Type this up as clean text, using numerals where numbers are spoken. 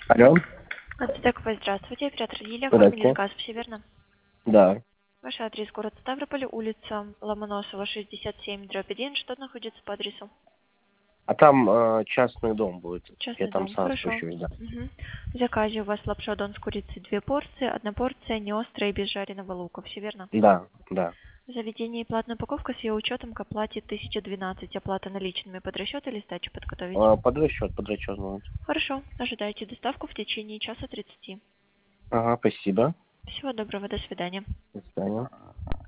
Алло, Ацтековой, здравствуйте. Оператор Лилия, оформили здрасте. заказ, все верно? Да. Ваш адрес город Ставрополь, улица Ломоносова, 67, дробь 1. Что находится по адресу? А там частный дом будет. Я Частный там дом, сам хорошо. спущусь, да. Мгм. В заказе у вас лапша дон с курицей 2 порции, одна порция не острая и без жареного лука, все верно? Да, да. В заведении платная упаковка с ее учетом к оплате 1012, оплата наличными под расчет или сдачу подготовить? Под расчет будет. Хорошо, ожидайте доставку в течение часа 30. Ага, спасибо. Всего доброго, до свидания. До свидания.